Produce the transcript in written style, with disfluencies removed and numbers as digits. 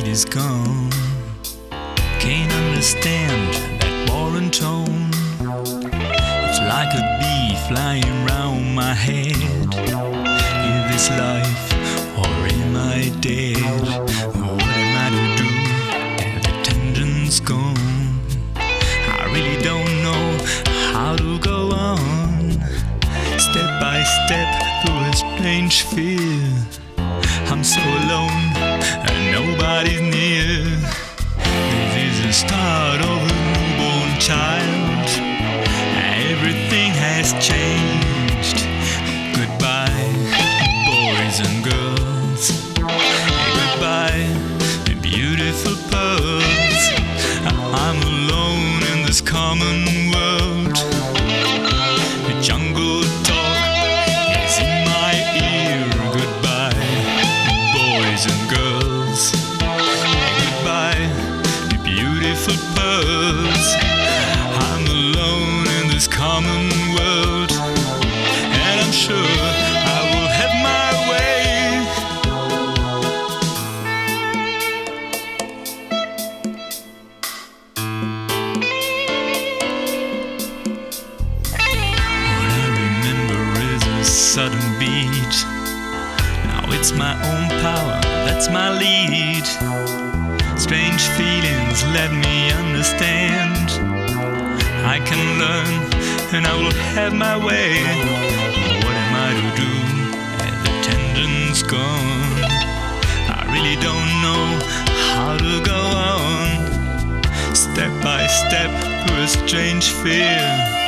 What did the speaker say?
is gone. Can't understand that foreign tone. It's like a bee flying round my head. Is this life or am I dead? What am I to do if the tension's gone? I really don't know how to go on. Step by step through a strange fear. I'm so alone and nobody's near. This is the start of a newborn child. Everything has changed. Goodbye, boys and girls. Goodbye, beautiful pearls. I'm alone in this common world. The jungle talk is in my ear. Goodbye, boys and girls. Goodbye, beautiful pearls. I'm alone in this common world, and I'm sure I will have my way. What I remember is a sudden beat. Now it's my own power, that's my lead. Strange feelings let me understand. I can learn and I will have my way. What am I to do if the tension's gone? I really don't know how to go on. Step by step through a strange fear.